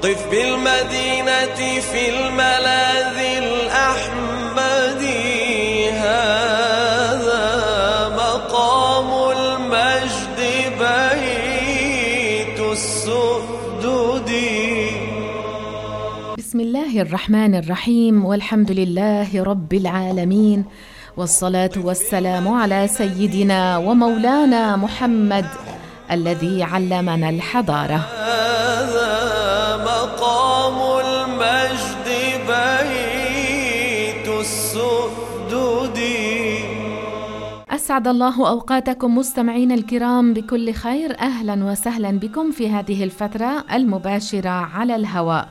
قف بالمدينة في الملاذ الأحمد، هذا مقام المجد بيت السؤدد. بسم الله الرحمن الرحيم، والحمد لله رب العالمين، والصلاة والسلام على سيدنا ومولانا محمد الذي علمنا الحضارة. هذا مقام المجد بيت السؤدد. أسعد الله أوقاتكم مستمعين الكرام بكل خير. أهلا وسهلا بكم في هذه الفترة المباشرة على الهواء.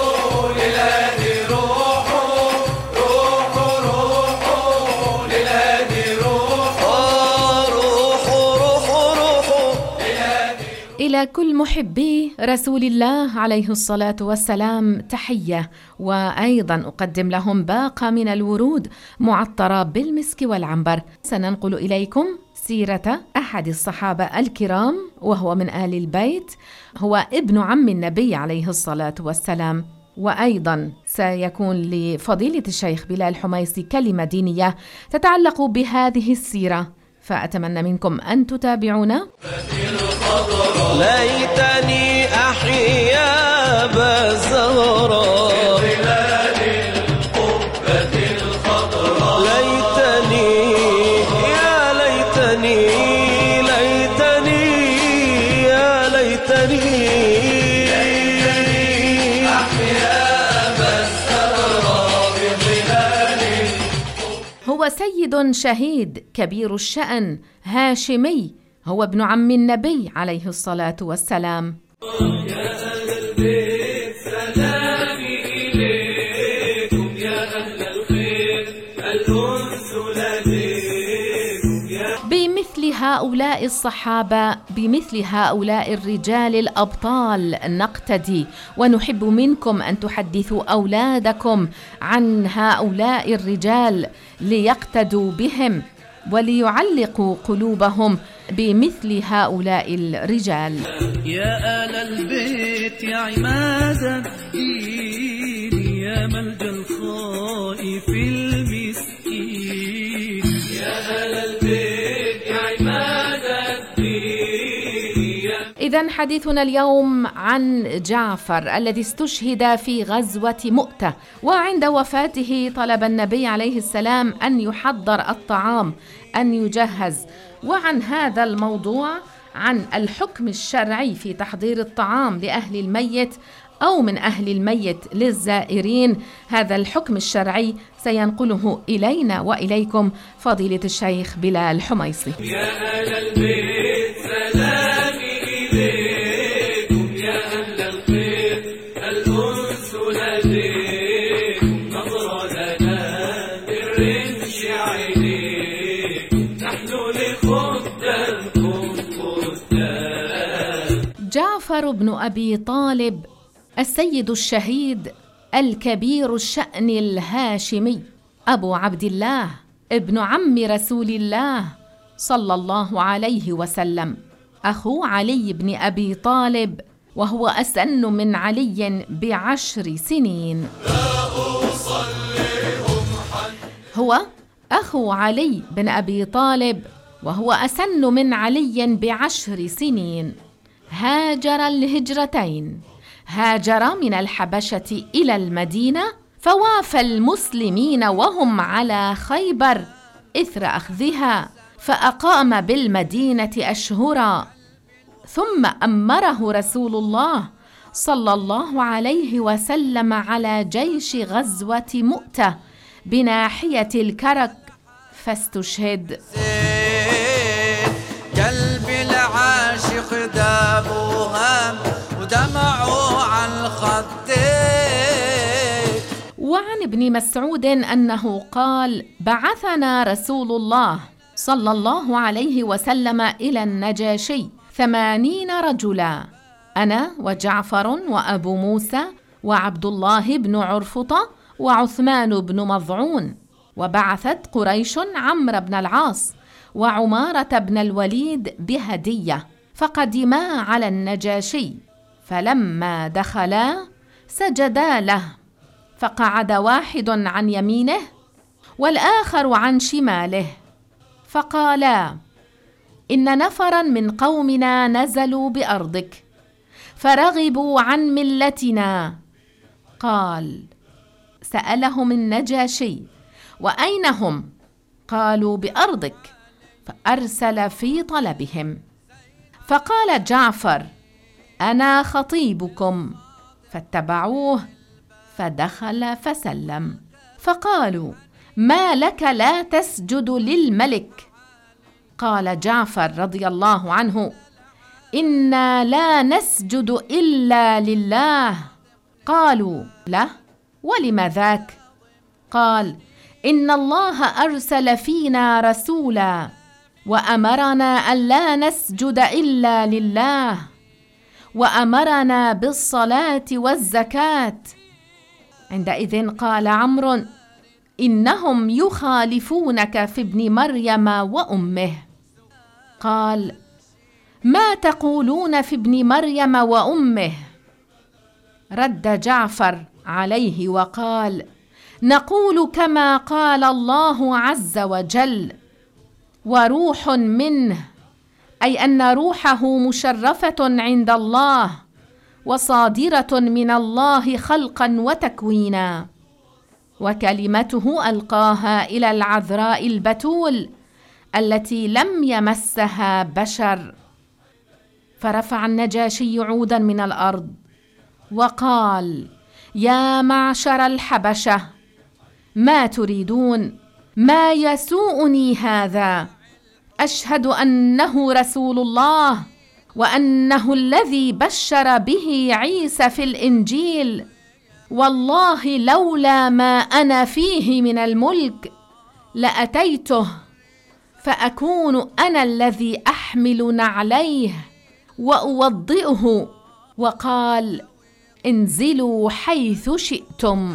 إلى كل محبي رسول الله عليه الصلاة والسلام تحية، وأيضا أقدم لهم باقة من الورود معطرة بالمسك والعنبر. سننقل إليكم سيرة أحد الصحابة الكرام، وهو من آل البيت، هو ابن عم النبي عليه الصلاة والسلام. وأيضا سيكون لفضيلة الشيخ بلال حميصي كلمة دينية تتعلق بهذه السيرة، فأتمنى منكم أن تتابعونا. ليتني أحيا بزهرا ليتني يا ليتني ليتني يا ليتني هو سيد شهيد كبير الشأن هاشمي، هو ابن عم النبي عليه الصلاة والسلام. يا أهل البيت سلامي إليكم، يا أهل الخير الأنس لديكم. بمثل هؤلاء الصحابة، بمثل هؤلاء الرجال الأبطال نقتدي، ونحب منكم أن تحدثوا أولادكم عن هؤلاء الرجال ليقتدوا بهم وليعلقوا قلوبهم بمثل هؤلاء الرجال. يا آل البيت يا عماد الدين، يا ملجأ الخائف المسكين، يا آل البيت يا عماد الدين. إذن حديثنا اليوم عن جعفر الذي استشهد في غزوة مؤتة، وعند وفاته طلب النبي عليه السلام أن يحضر الطعام، أن يجهز. وعن هذا الموضوع، عن الحكم الشرعي في تحضير الطعام لأهل الميت أو من أهل الميت للزائرين، هذا الحكم الشرعي سينقله إلينا وإليكم فضيلة الشيخ بلال حميصي. يا أهل البيت سلامي إليكم، يا أهل الخير الأنس لديكم، نظرة لنا بالرمش عينيكم، نحن لخدامكم خدام. جعفر بن أبي طالب السيد الشهيد الكبير الشأن الهاشمي، أبو عبد الله، ابن عم رسول الله صلى الله عليه وسلم، أخو علي بن أبي طالب، وهو أسن من علي ب10 سنين. هو أخو علي بن أبي طالب، وهو أسن من علي ب10 سنين. هاجر الهجرتين، هاجر من الحبشة إلى المدينة، فوافى المسلمين وهم على خيبر إثر أخذها، فأقام بالمدينة أشهرا، ثم أمره رسول الله صلى الله عليه وسلم على جيش غزوة مؤتة بناحية الكرك، فاستشهد. قلبي العاشق دابوها ودمعوا عن الخدين. وعن ابن مسعود أنه قال: بعثنا رسول الله صلى الله عليه وسلم إلى النجاشي 80 رجلا، أنا وجعفر وأبو موسى وعبد الله بن عرفطة وعثمان بن مظعون. وبعثت قريش عمرو بن العاص وعمارة بن الوليد بهدية، فقدما على النجاشي، فلما دخلا سجدا له، فقعد واحد عن يمينه والآخر عن شماله، فقالا: إن نفرا من قومنا نزلوا بأرضك فرغبوا عن ملتنا. قال: سألهم النجاشي: وأين هم؟ قالوا: بأرضك. فأرسل في طلبهم، فقال جعفر: أنا خطيبكم. فاتبعوه فدخل فسلم، فقالوا: ما لك لا تسجد للملك؟ قال جعفر رضي الله عنه: إنا لا نسجد إلا لله. قالوا: له؟ ولم ذاك؟ قال: إن الله أرسل فينا رسولا وأمرنا أن لا نسجد إلا لله، وأمرنا بالصلاة والزكاة. عندئذ قال عمرو: إنهم يخالفونك في ابن مريم وأمه. قال: ما تقولون في ابن مريم وأمه؟ رد جعفر عليه وقال: نقول كما قال الله عز وجل: وروح منه، أي أن روحه مشرفة عند الله وصادرة من الله خلقا وتكوينا، وكلمته ألقاها إلى العذراء البتول التي لم يمسها بشر. فرفع النجاشي عودا من الأرض وقال: يا معشر الحبشة، ما تريدون؟ ما يسوءني هذا؟ أشهد أنه رسول الله، وأنه الذي بشر به عيسى في الإنجيل. والله لولا ما أنا فيه من الملك لأتيته، فأكون أنا الذي أحمل نعليه وأوضئه. وقال: انزلوا حيث شئتم.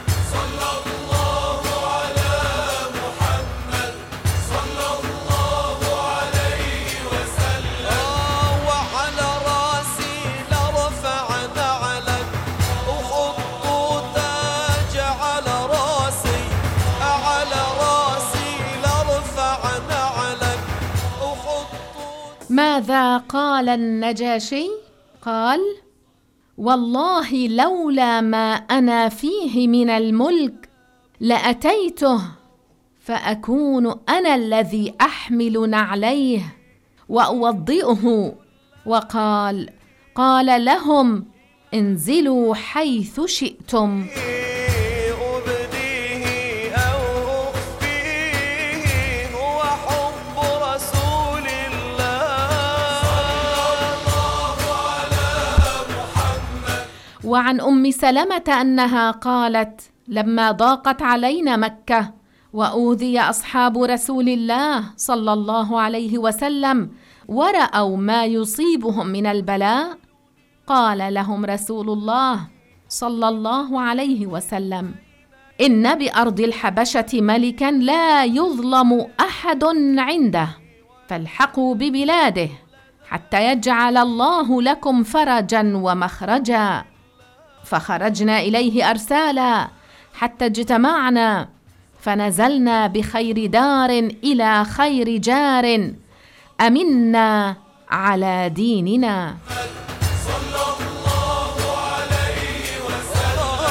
ماذا قال النجاشي؟ قال: والله لولا ما أنا فيه من الملك لأتيته، فأكون أنا الذي أحمل نعليه وأوضئه. وقال: قال لهم: انزلوا حيث شئتم. وعن أم سلمة أنها قالت: لما ضاقت علينا مكة وأوذي أصحاب رسول الله صلى الله عليه وسلم ورأوا ما يصيبهم من البلاء، قال لهم رسول الله صلى الله عليه وسلم: إن بأرض الحبشة ملكا لا يظلم أحد عنده، فالحقوا ببلاده حتى يجعل الله لكم فرجا ومخرجا. فخرجنا إليه أرسالا حتى اجتمعنا، فنزلنا بخير دار إلى خير جار، أمنا على ديننا. صلى الله عليه وسلم.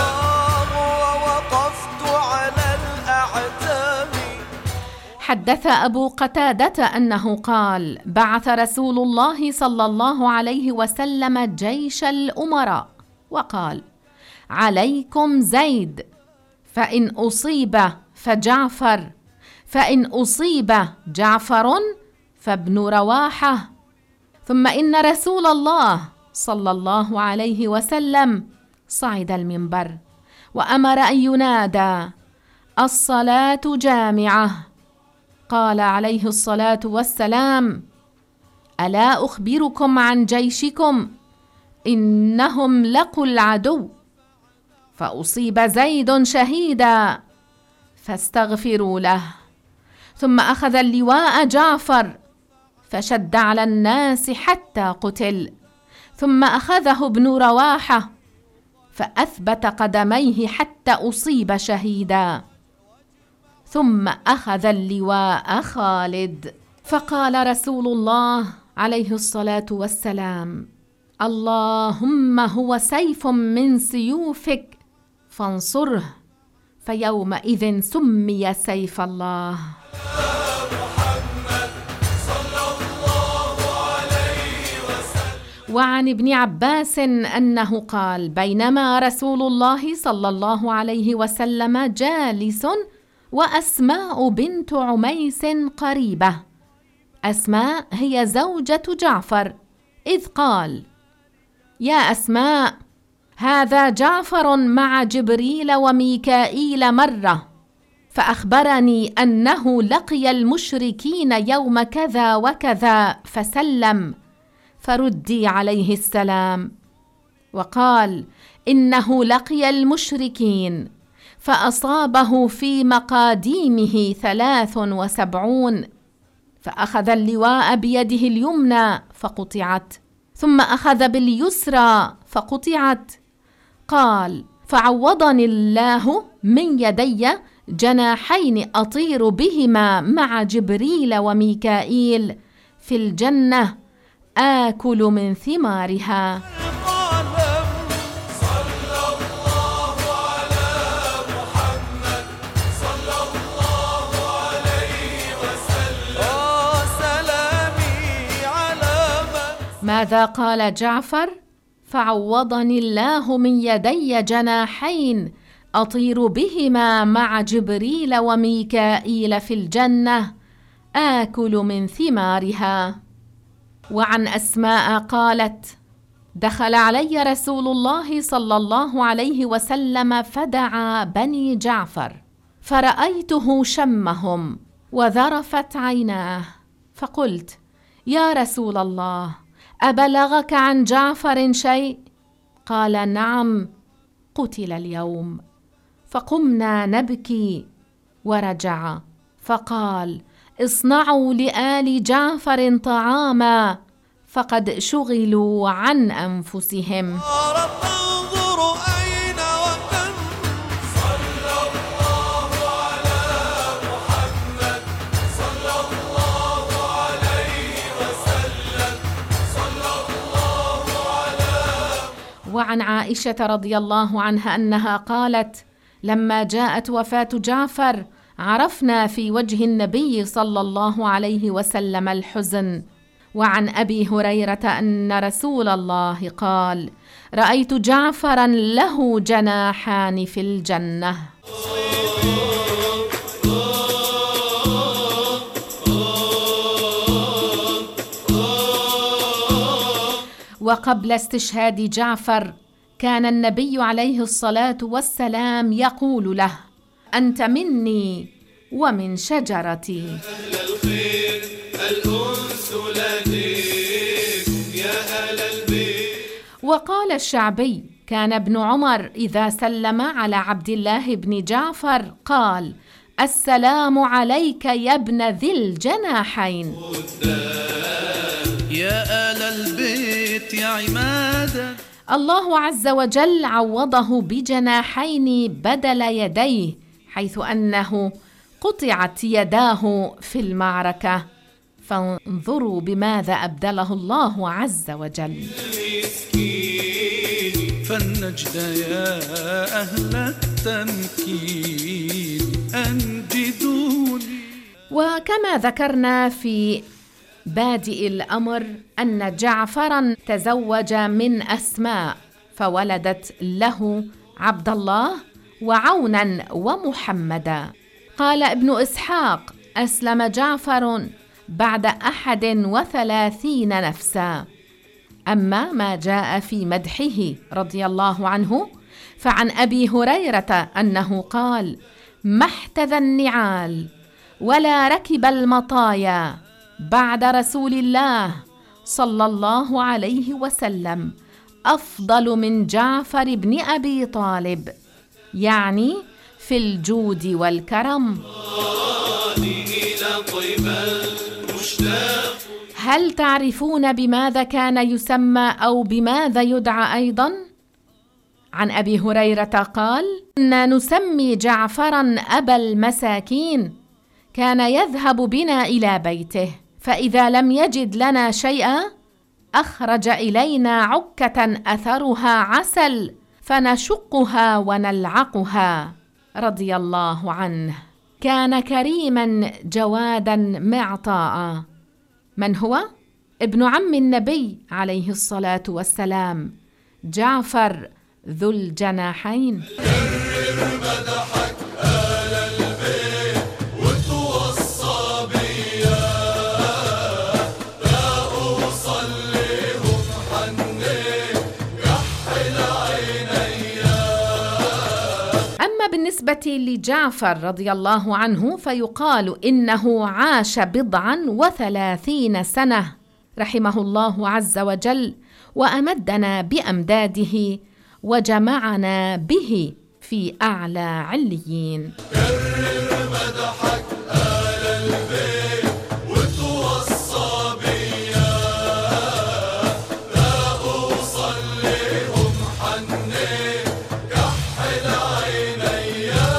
ووقفت على الأعتاب. حدث أبو قتادة أنه قال: بعث رسول الله صلى الله عليه وسلم جيش الأمراء وقال: عليكم زيد، فإن أصيب فجعفر، فإن أصيب جعفر فابن رواحة. ثم إن رسول الله صلى الله عليه وسلم صعد المنبر وأمر أن ينادى: الصلاة جامعة. قال عليه الصلاة والسلام: ألا أخبركم عن جيشكم؟ إنهم لقوا العدو. فأصيب زيد شهيدا، فاستغفروا له. ثم أخذ اللواء جعفر فشد على الناس حتى قتل. ثم أخذه ابن رواحة فأثبت قدميه حتى أصيب شهيدا. ثم أخذ اللواء خالد، فقال رسول الله عليه الصلاة والسلام: اللهم هو سيف من سيوفك فانصره، فيومئذ سمي سيف الله. وعن ابن عباس أنه قال: بينما رسول الله صلى الله عليه وسلم جالس وأسماء بنت عميس قريبة، أسماء هي زوجة جعفر، إذ قال: يا أسماء، هذا جعفر مع جبريل وميكائيل مرة، فأخبرني أنه لقي المشركين يوم كذا وكذا فسلم، فردي عليه السلام. وقال: إنه لقي المشركين فأصابه في مقاديمه 73، فأخذ اللواء بيده اليمنى فقطعت، ثم أخذ باليسرى فقطعت. قال: فعوضني الله من يدي جناحين أطير بهما مع جبريل وميكائيل في الجنة، آكل من ثمارها. ماذا قال جعفر؟ فعوضني الله من يدي جناحين أطير بهما مع جبريل وميكائيل في الجنة، آكل من ثمارها. وعن أسماء قالت: دخل علي رسول الله صلى الله عليه وسلم فدعا بني جعفر، فرأيته شمهم وذرفت عيناه، فقلت: يا رسول الله، أبلغك عن جعفر شيء؟ قال: نعم، قتل اليوم. فقمنا نبكي، ورجع فقال: اصنعوا لآل جعفر طعاما، فقد شغلوا عن أنفسهم. وعن عائشة رضي الله عنها أنها قالت: لما جاءت وفاة جعفر عرفنا في وجه النبي صلى الله عليه وسلم الحزن. وعن أبي هريرة أن رسول الله قال: رأيت جعفرا له جناحان في الجنة. وقبل استشهاد جعفر كان النبي عليه الصلاة والسلام يقول له: أنت مني ومن شجرتي. أهل الخير الأنس لديكم يا أهل البيت. وقال الشعبي: كان ابن عمر إذا سلم على عبد الله بن جعفر قال: السلام عليك يا ابن ذي الجناحين. يا آل البيت يا عمادا. الله عز وجل عوضه بجناحين بدل يديه، حيث أنه قطعت يداه في المعركة، فانظروا بماذا أبدله الله عز وجل. فالنجد يا أهل التمكين أنجدوني. وكما ذكرنا في بادئ الأمر أن جعفرا تزوج من أسماء، فولدت له عبد الله وعونا ومحمدا. قال ابن إسحاق: أسلم جعفر بعد 31 نفسا. أما ما جاء في مدحه رضي الله عنه فعن أبي هريرة أنه قال: ما احتذى النعال ولا ركب المطايا بعد رسول الله صلى الله عليه وسلم أفضل من جعفر بن أبي طالب، يعني في الجود والكرم. هل تعرفون بماذا كان يسمى أو بماذا يدعى أيضا؟ عن أبي هريرة قال: كنا نسمي جعفرا أبا المساكين، كان يذهب بنا إلى بيته، فإذا لم يجد لنا شيئا أخرج إلينا عكة أثرها عسل فنشقها ونلعقها، رضي الله عنه. كان كريما جوادا معطاء. من هو؟ ابن عم النبي عليه الصلاة والسلام، جعفر ذو الجناحين. كرر مدحك آل البيت وتوصى بيا، لا أصليهم حنيت كحل عينيا. أما بالنسبة لجعفر رضي الله عنه فيقال إنه عاش 30 سنة رحمه الله عز وجل، وأمدنا بأمداده وجمعنا به في أعلى عليين. كرر مدحك آل البيت وتوصى بيا، لا أصليهم حنيت كحل عينيا.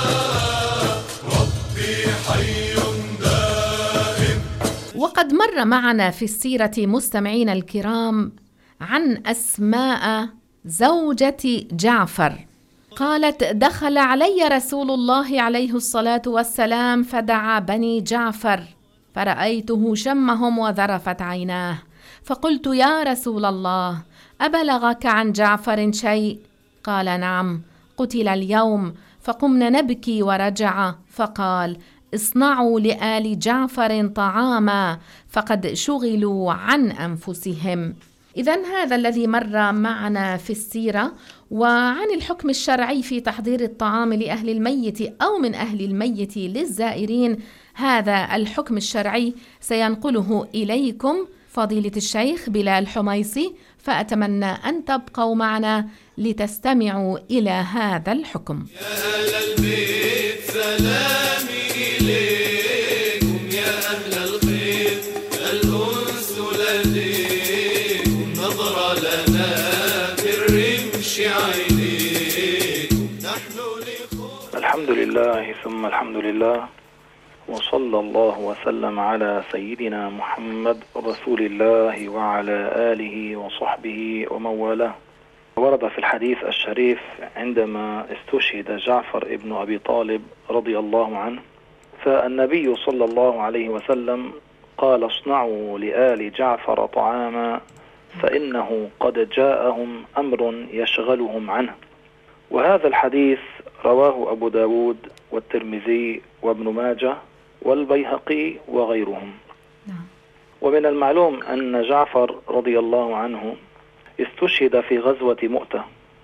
ربي حي دائم. وقد مر معنا في السيرة مستمعين الكرام عن أسماء زوجة جعفر، قالت: دخل علي رسول الله عليه الصلاة والسلام فدعا بني جعفر، فرأيته شمهم وذرفت عيناه، فقلت: يا رسول الله، أبلغك عن جعفر شيء؟ قال: نعم، قتل اليوم. فقمنا نبكي ورجع، فقال: اصنعوا لآل جعفر طعاما فقد شغلوا عن أنفسهم. إذن هذا الذي مر معنا في السيرة. وعن الحكم الشرعي في تحضير الطعام لأهل الميت أو من أهل الميت للزائرين، هذا الحكم الشرعي سينقله إليكم فضيلة الشيخ بلال حميصي، فأتمنى أن تبقوا معنا لتستمعوا إلى هذا الحكم. يا أهل البيت سلامي إليكم، يا أهل الخير الأنس لديكم، نظرة لنا في الرمش عينيكم، نحن لخوف. الحمد لله ثم الحمد لله، وصلى الله وسلم على سيدنا محمد رسول الله وعلى آله وصحبه ومن والاه. ورد في الحديث الشريف عندما استشهد جعفر ابن أبي طالب رضي الله عنه، فالنبي صلى الله عليه وسلم قال: اصنعوا لآل جعفر طعاما فإنه قد جاءهم أمر يشغلهم عنه. وهذا الحديث رواه أبو داود والترمذي وابن ماجه والبيهقي وغيرهم. ومن المعلوم أن جعفر رضي الله عنه استشهد في غزوة مؤتة،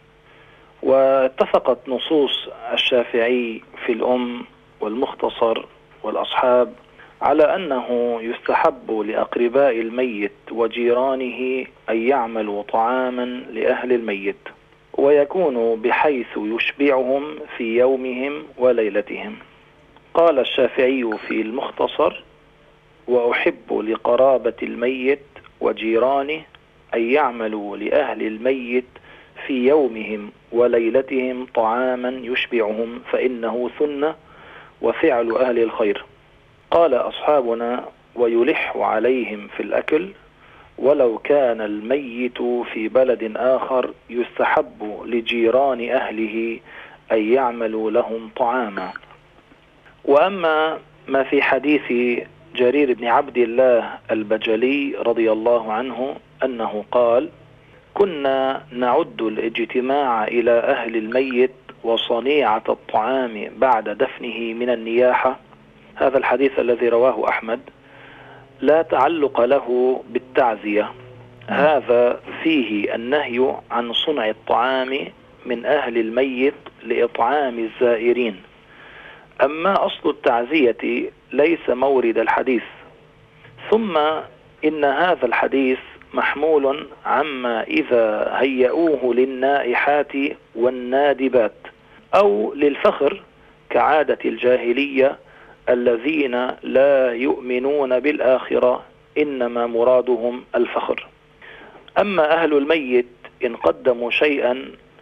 واتفقت نصوص الشافعي في الأم والمختصر والأصحاب على أنه يستحب لأقرباء الميت وجيرانه أن يعملوا طعاما لأهل الميت، ويكون بحيث يشبعهم في يومهم وليلتهم. قال الشافعي في المختصر: وأحب لقرابة الميت وجيرانه أن يعملوا لأهل الميت في يومهم وليلتهم طعاما يشبعهم، فإنه سنة وفعل أهل الخير. قال أصحابنا: ويلح عليهم في الأكل، ولو كان الميت في بلد آخر يستحب لجيران أهله أن يعملوا لهم طعاما. وأما ما في حديث جرير بن عبد الله البجلي رضي الله عنه أنه قال: كنا نعد الاجتماع إلى أهل الميت وصنيعة الطعام بعد دفنه من النياحة. هذا الحديث الذي رواه أحمد لا تعلق له بالتعزية، هذا فيه النهي عن صنع الطعام من أهل الميت لإطعام الزائرين. أما أصل التعزية ليس مورد الحديث. ثم إن هذا الحديث محمول عما إذا هيئوه للنائحات والنادبات أو للفخر كعادة الجاهلية الذين لا يؤمنون بالآخرة، إنما مرادهم الفخر. أما أهل الميت إن قدموا شيئا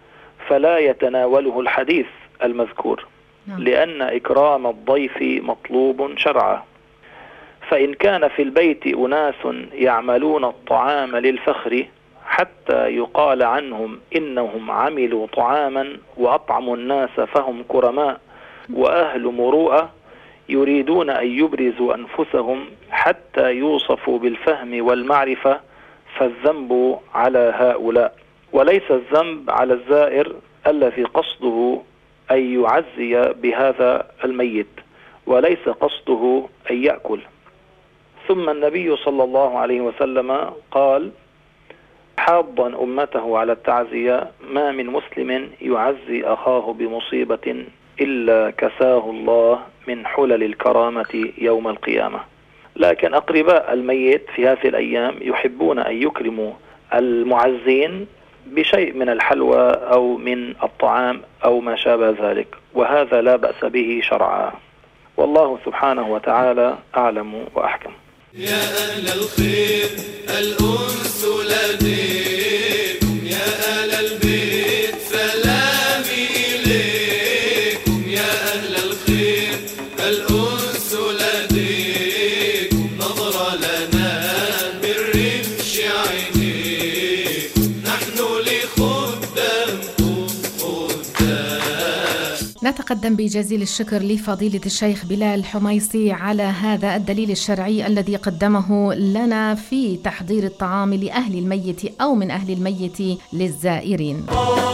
فلا يتناوله الحديث المذكور، لأن إكرام الضيف مطلوب شرعا. فإن كان في البيت أناس يعملون الطعام للفخر حتى يقال عنهم إنهم عملوا طعاما وأطعموا الناس فهم كرماء وأهل مروءة، يريدون أن يبرزوا أنفسهم حتى يوصفوا بالفهم والمعرفة، فالذنب على هؤلاء، وليس الذنب على الزائر الذي قصده أن يعزي بهذا الميت، وليس قصده أن يأكل. ثم النبي صلى الله عليه وسلم قال حاضا أمته على التعزية: ما من مسلم يعزي أخاه بمصيبة إلا كساه الله من حلل الكرامة يوم القيامة. لكن أقرباء الميت في هذه الأيام يحبون أن يكرموا المعزين بشيء من الحلوى أو من الطعام أو ما شابه ذلك، وهذا لا بأس به شرعا. والله سبحانه وتعالى أعلم وأحكم. يا أهل الخير الأنس لديكم، يا أهل البيت سلامي إليكم، يا أهل الخير الأنس لديكم، نظرة لنا من رمش عينيكم، نحن لخدامكم خدام. نتقدم بجزيل الشكر لفضيلة الشيخ بلال حميصي على هذا الدليل الشرعي الذي قدمه لنا في تحضير الطعام لأهل الميت أو من أهل الميت للزائرين.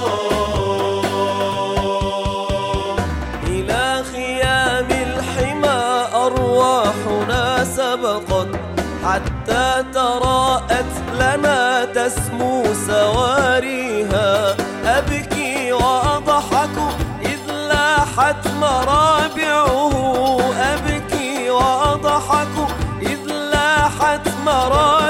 إلى خيام الحمى أرواحنا سبقت، حتى تراءت لنا تسمو سواريها، أبكي وأضحك لاحت مرابعه، أبكي وأضحك إذ لاحت مرابعه.